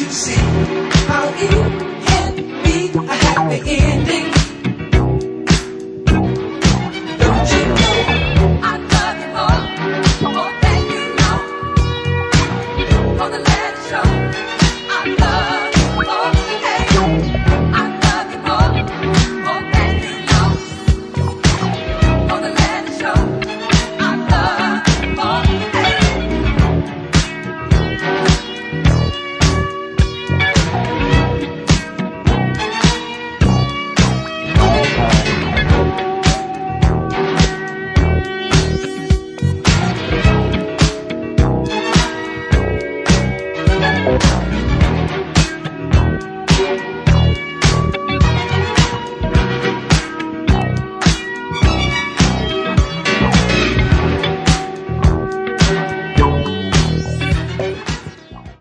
to see how it can be a happy ending. Don't you know I love you more than you know. Gonna let it show. I love you more, hey. I love you more than you know. Gonna let it show. I love you more, hey.